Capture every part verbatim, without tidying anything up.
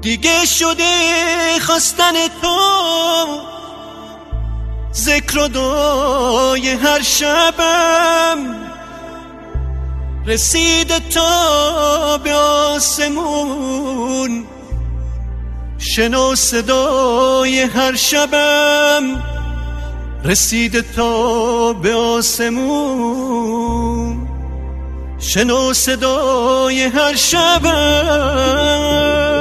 دیگه شده خواستن تو ذکر و دعای هر شبم، رسیده تا به آسمون شنو صدای هر شبم، رسیده تا به آسمون شنو صدای هر شبم.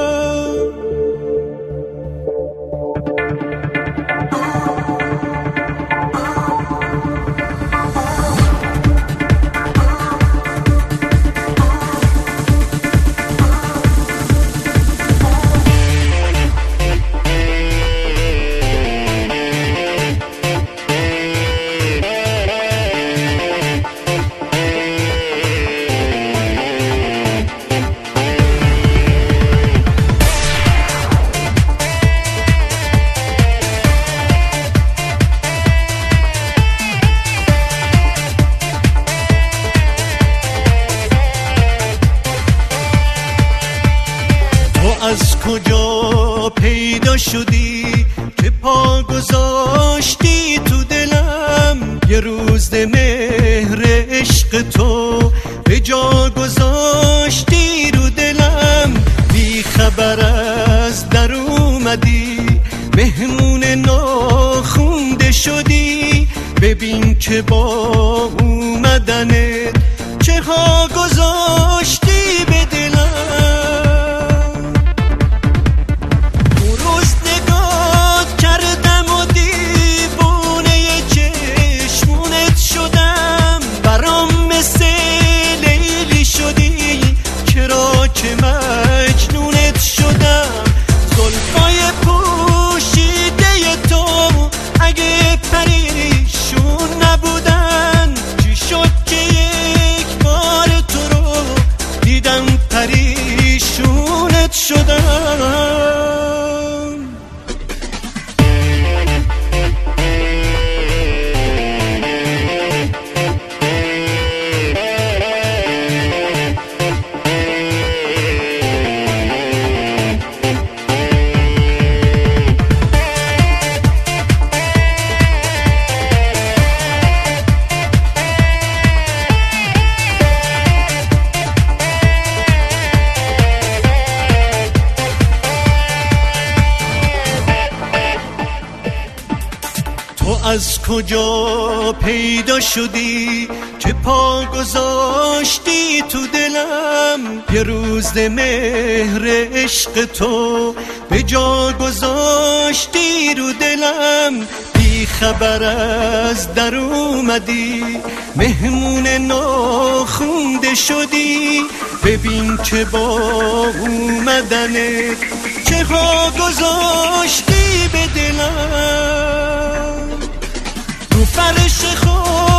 از کجا پیدا شدی که پا گذاشتی تو دلم، یه روز مهر عشق تو به جا گذاشتی رو دلم، بی خبر از در اومدی مهمون ناخونده شدی، ببین که با اومدنت چه ها گذاشتی به دلم. پریشونت شدم. تو از کجا پیدا شدی که پا گذاشتی تو دلم، یه روز مهر عشق تو به جا گذاشتی رو دلم، بی خبر از در اومدی مهمون ناخونده شدی، ببین که با اومدنت چه ها گذاشتی به دلم. رو فرش خود